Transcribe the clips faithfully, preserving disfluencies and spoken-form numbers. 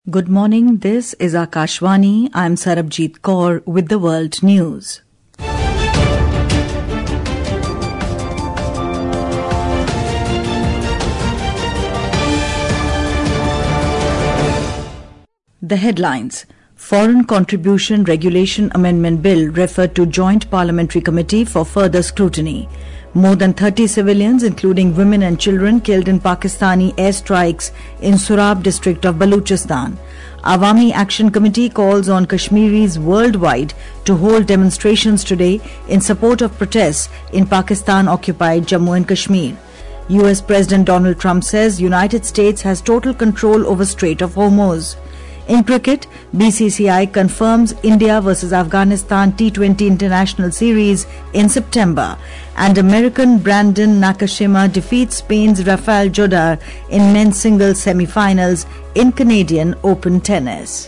Good morning, this is Akashvani. I'm Sarabjit Kaur with the World News. The headlines. Foreign Contribution Regulation Amendment Bill referred to Joint Parliamentary Committee for further scrutiny. More than thirty civilians, including women and children, killed in Pakistani airstrikes in Surab district of Baluchistan. Awami Action Committee calls on Kashmiris worldwide to hold demonstrations today in support of protests in Pakistan-occupied Jammu and Kashmir. U S President Donald Trump says United States has total control over Strait of Hormuz. In cricket, B C C I confirms India versus Afghanistan T twenty International Series in September, and American Brandon Nakashima defeats Spain's Rafael Jodar in men's singles semi-finals in Canadian Open Tennis.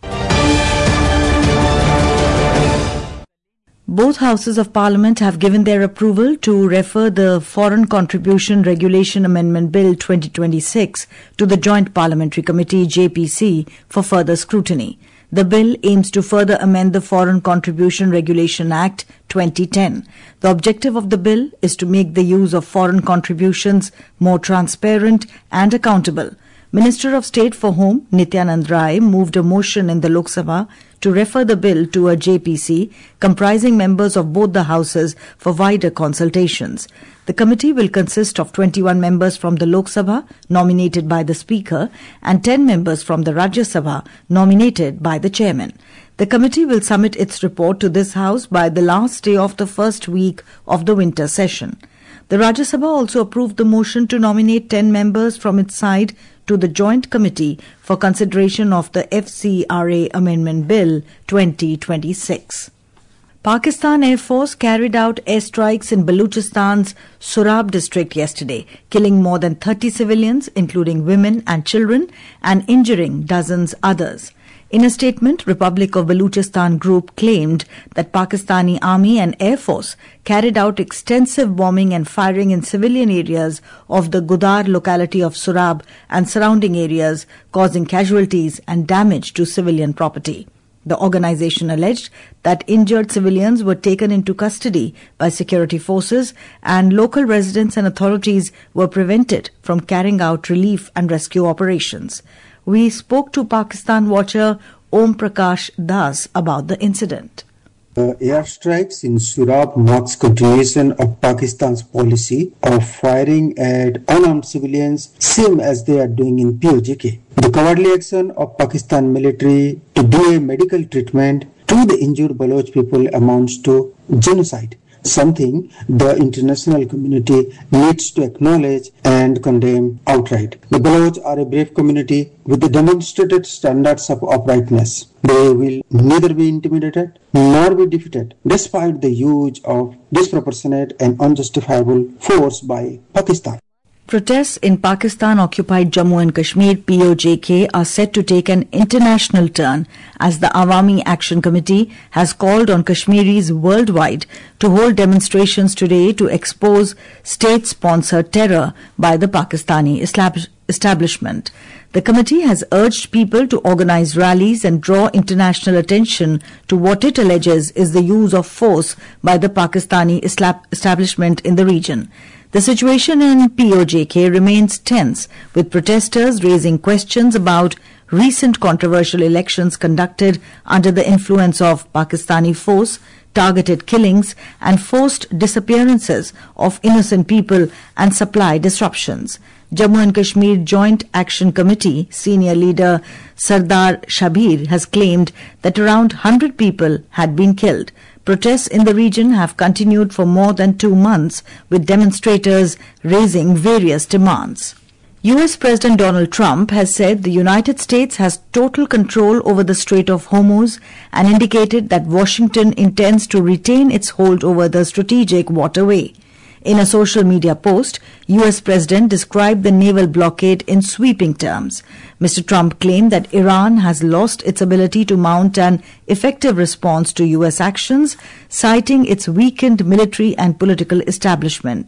Both houses of Parliament have given their approval to refer the Foreign Contribution Regulation Amendment Bill twenty twenty-six to the Joint Parliamentary Committee J P C for further scrutiny. The bill aims to further amend the Foreign Contribution Regulation Act twenty ten. The objective of the bill is to make the use of foreign contributions more transparent and accountable. Minister of State for Home, Nityanand Rai, moved a motion in the Lok Sabha to refer the bill to a J P C comprising members of both the houses for wider consultations. The committee will consist of twenty-one members from the Lok Sabha, nominated by the Speaker, and ten members from the Rajya Sabha, nominated by the Chairman. The committee will submit its report to this House by the last day of the first week of the winter session. The Rajya Sabha also approved the motion to nominate ten members from its side to the Joint Committee for consideration of the F C R A Amendment Bill twenty twenty-six. Pakistan Air Force carried out airstrikes in Baluchistan's Surab district yesterday, killing more than thirty civilians, including women and children, and injuring dozens others. In a statement, Republic of Baluchistan Group claimed that Pakistani Army and Air Force carried out extensive bombing and firing in civilian areas of the Gudar locality of Surab and surrounding areas, causing casualties and damage to civilian property. The organization alleged that injured civilians were taken into custody by security forces and local residents and authorities were prevented from carrying out relief and rescue operations. We spoke to Pakistan watcher Om Prakash Das about the incident. The airstrikes in Surab marks continuation of Pakistan's policy of firing at unarmed civilians, same as they are doing in P O J K. The cowardly action of Pakistan military to delay medical treatment to the injured Baloch people amounts to genocide, something the international community needs to acknowledge and condemn outright. The Baloch are a brave community with the demonstrated standards of uprightness. They will neither be intimidated nor be defeated, despite the use of disproportionate and unjustifiable force by Pakistan. Protests in Pakistan-occupied Jammu and Kashmir P O J K are set to take an international turn as the Awami Action Committee has called on Kashmiris worldwide to hold demonstrations today to expose state-sponsored terror by the Pakistani establishment. The committee has urged people to organize rallies and draw international attention to what it alleges is the use of force by the Pakistani establishment in the region. The situation in P O J K remains tense, with protesters raising questions about recent controversial elections conducted under the influence of Pakistani force, targeted killings, and forced disappearances of innocent people and supply disruptions. Jammu and Kashmir Joint Action Committee senior leader Sardar Shabir has claimed that around one hundred people had been killed. Protests in the region have continued for more than two months, with demonstrators raising various demands. U S President Donald Trump has said the United States has total control over the Strait of Hormuz and indicated that Washington intends to retain its hold over the strategic waterway. In a social media post, U S President described the naval blockade in sweeping terms. Mister Trump claimed that Iran has lost its ability to mount an effective response to U S actions, citing its weakened military and political establishment.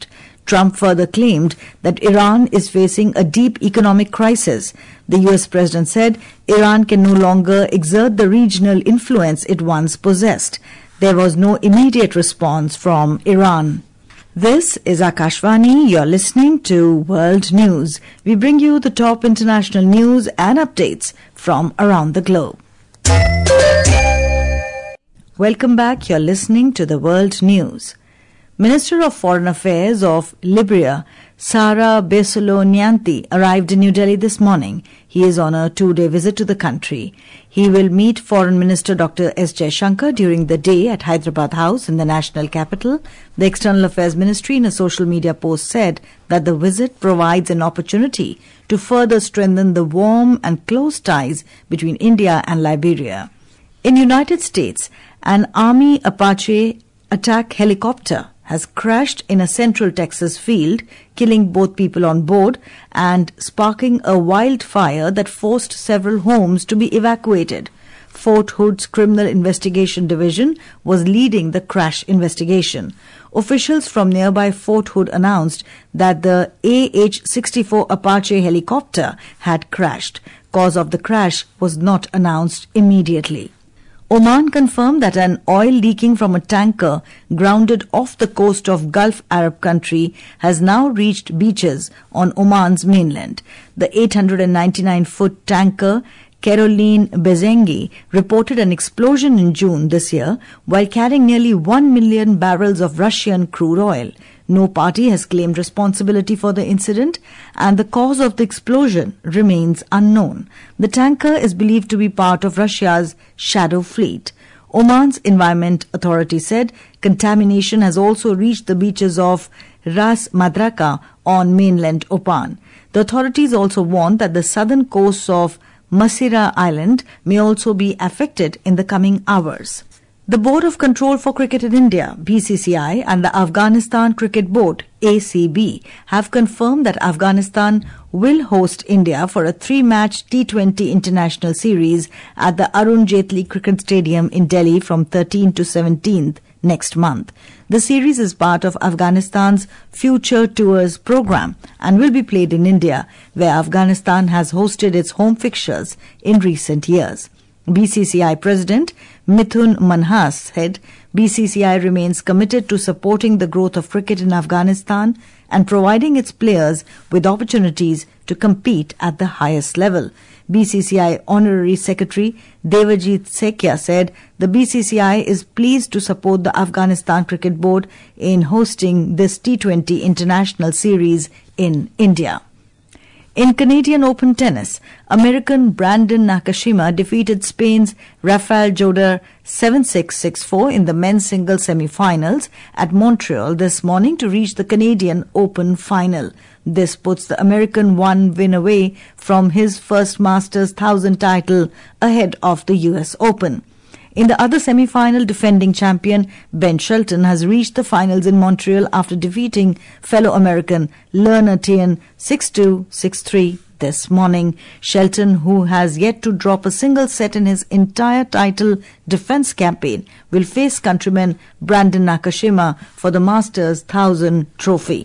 Trump further claimed that Iran is facing a deep economic crisis. The U S president said Iran can no longer exert the regional influence it once possessed. There was no immediate response from Iran. This is Akashvani. You're listening to World News. We bring you the top international news and updates from around the globe. Welcome back. You're listening to the World News. Minister of Foreign Affairs of Libya, Sara Besolo Nyanti, arrived in New Delhi this morning. He is on a two-day visit to the country. He will meet Foreign Minister Doctor S. Jaishankar during the day at Hyderabad House in the national capital. The External Affairs Ministry in a social media post said that the visit provides an opportunity to further strengthen the warm and close ties between India and Liberia. In the United States, an Army Apache attack helicopter has crashed in a central Texas field, killing both people on board and sparking a wildfire that forced several homes to be evacuated. Fort Hood's Criminal Investigation Division was leading the crash investigation. Officials from nearby Fort Hood announced that the A H sixty-four Apache helicopter had crashed. Cause of the crash was not announced immediately. Oman confirmed that an oil leaking from a tanker grounded off the coast of Gulf Arab country has now reached beaches on Oman's mainland. The eight hundred ninety-nine foot tanker Caroline Bezengi reported an explosion in June this year while carrying nearly one million barrels of Russian crude oil. No party has claimed responsibility for the incident, and the cause of the explosion remains unknown. The tanker is believed to be part of Russia's shadow fleet. Oman's Environment Authority said contamination has also reached the beaches of Ras Madraka on mainland Oman. The authorities also warned that the southern coasts of Masira Island may also be affected in the coming hours. The Board of Control for Cricket in India, B C C I, and the Afghanistan Cricket Board, A C B, have confirmed that Afghanistan will host India for a three-match T twenty international series at the Arun Jaitley Cricket Stadium in Delhi from thirteenth to seventeenth next month. The series is part of Afghanistan's Future Tours program and will be played in India, where Afghanistan has hosted its home fixtures in recent years. B C C I President Mithun Manhas said B C C I remains committed to supporting the growth of cricket in Afghanistan and providing its players with opportunities to compete at the highest level. B C C I Honorary Secretary Devajit Sekia said the B C C I is pleased to support the Afghanistan Cricket Board in hosting this T twenty international series in India. In Canadian Open tennis, American Brandon Nakashima defeated Spain's Rafael Joder seven six, six four in the men's singles semi-finals at Montreal this morning to reach the Canadian Open final. This puts the American one win away from his first Masters one thousand title ahead of the U S Open. In the other semi-final, defending champion Ben Shelton has reached the finals in Montreal after defeating fellow American Lerner Tien six two, six three this morning. Shelton, who has yet to drop a single set in his entire title defense campaign, will face countryman Brandon Nakashima for the Masters one thousand trophy.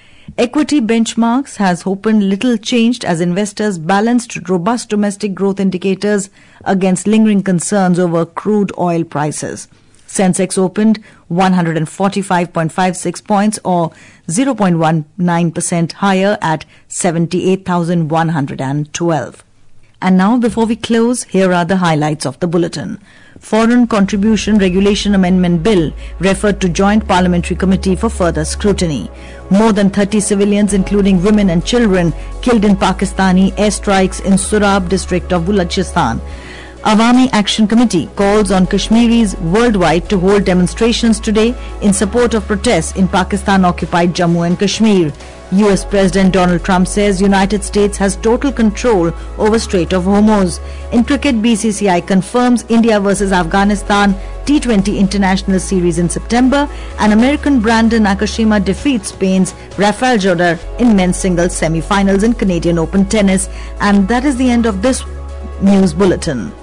Equity benchmarks has opened little changed as investors balanced robust domestic growth indicators against lingering concerns over crude oil prices. Sensex opened one hundred forty-five point five six points or zero point one nine percent higher at seventy-eight thousand one hundred twelve. And now, before we close, here are the highlights of the bulletin. Foreign Contribution Regulation Amendment Bill referred to Joint Parliamentary Committee for further scrutiny. More than thirty civilians, including women and children, killed in Pakistani airstrikes in Surab district of Balochistan. Awami Action Committee calls on Kashmiris worldwide to hold demonstrations today in support of protests in Pakistan-occupied Jammu and Kashmir. U S President Donald Trump says United States has total control over Strait of Hormuz. In cricket, B C C I confirms India versus Afghanistan T twenty International Series in September, and American Brandon Nakashima defeats Spain's Rafael Joder in men's singles semi-finals in Canadian Open tennis. And that is the end of this news bulletin.